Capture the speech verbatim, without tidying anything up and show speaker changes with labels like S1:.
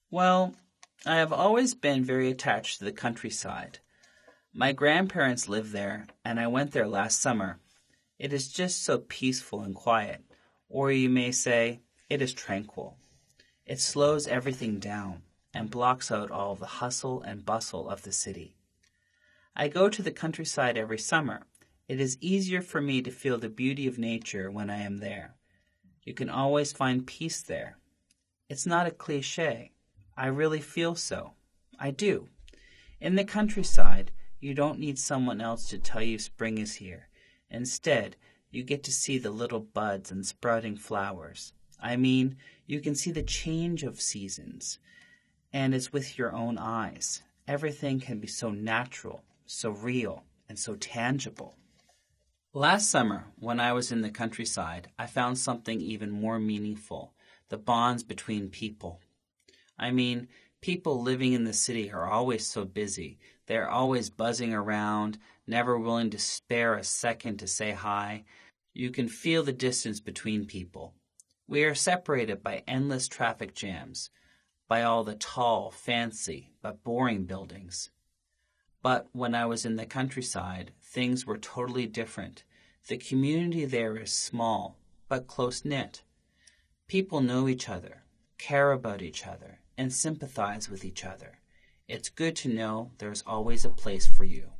S1: Well, I have always been very attached to the countryside. My grandparents live there, and I went there last summer. It is just so peaceful and quiet, or you may say, it is tranquil. It slows everything down and blocks out all the hustle and bustle of the city. I go to the countryside every summer. It is easier for me to feel the beauty of nature when I am there. You can always find peace there. It's not a cliché. I really feel so. I do. In the countryside, you don't need someone else to tell you spring is here. Instead, you get to see the little buds and sprouting flowers. I mean, you can see the change of seasons, and it's with your own eyes. Everything can be so natural, so real, and so tangible. Last summer, when I was in the countryside, I found something even more meaningful, the bonds between people. I mean, people living in the city are always so busy. They're always buzzing around, never willing to spare a second to say hi. You can feel the distance between people. We are separated by endless traffic jams, by all the tall, fancy, but boring buildings. But when I was in the countryside, things were totally different. The community there is small, but close-knit. People know each other, care about each other, and sympathize with each other. It's good to know there's always a place for you.